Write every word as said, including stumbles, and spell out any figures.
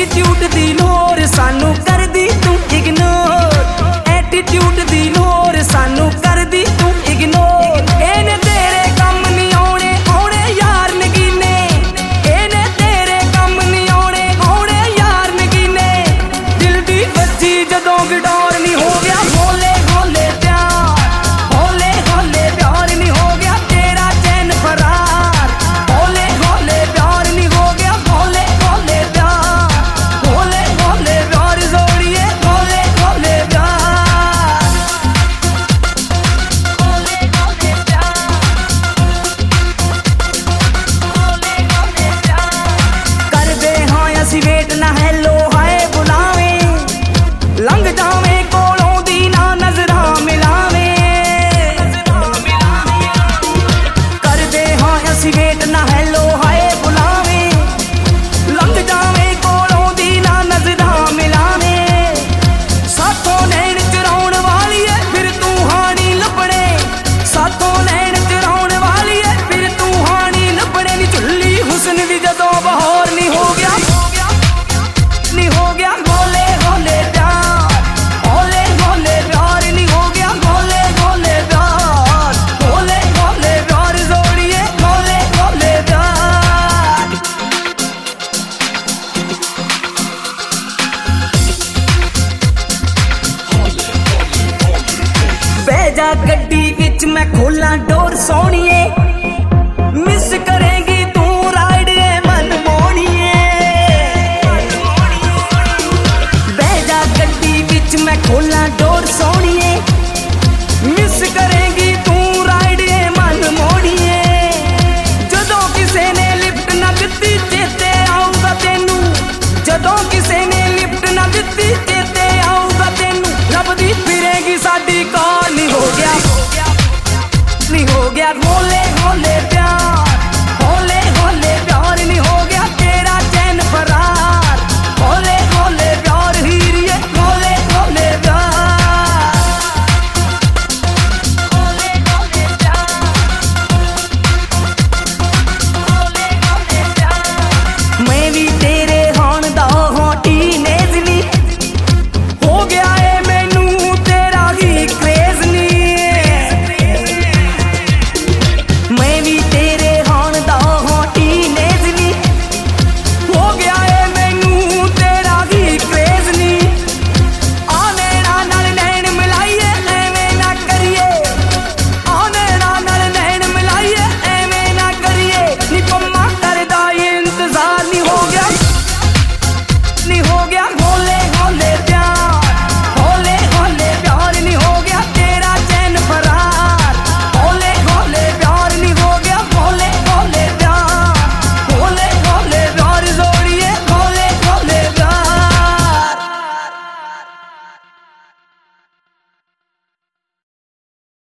attitude दी लोर सानू कर दी तू इग्नोर एटीट्यूड दी लोर सानू कर दी तू इग्नोर एने तेरे कम नहीं आने आने यार नगीने एने तेरे कम नहीं आने आने यार नगीने दिल दी बच्ची जदों गिटार नहीं हो गया होले होले प्यार होले होले प्यार नहीं हो गया तेरा चैन फरार होले होले प्यार नहीं हो गया होले होले प्यार होले होले प्यार जोड़िए होले होले प्यार होले होले प्यार होले होले प्यार कर दे हाँ असी वेट ना हैलो हाय बुलावे लंघ जावे कोलों दी ना नजरां मिलावे कर दे हाँ असी वेट ना हैलो हाय बुलावे लंघ जावे कोलों दी ना नजरां मिलावे साथों नैन चुराउण वाली है फिर तू हानी लभणे साथों नैन चुराउण वाली है फिर तू हानी लभणे नी झुल्ली हुस्न दी जदों बहार नहीं हो गया नहीं हो गया होले होले प्यार होले होले प्यार नहीं हो गया होले होले प्यार होले होले प्यार जोड़िए होले होले प्यार बह जा गड्डी विच मैं खोला डोर सोहणीए मिस करेगी तू राइड ए मन मोहणीए बह जा गड्डी विच मैं खोला डोर सोहणीए मिस करेगी तू राइड ए मन मोहणीए जदों किसे ने लिफ्ट ना दित्ती चेते आऊगा तेनू जदों किसे ने लिफ्ट ना दित्ती चेते आऊगा तेनू लभदी फिरेगी साडी कार नहीं हो गया नहीं हो गया होले होले प्यार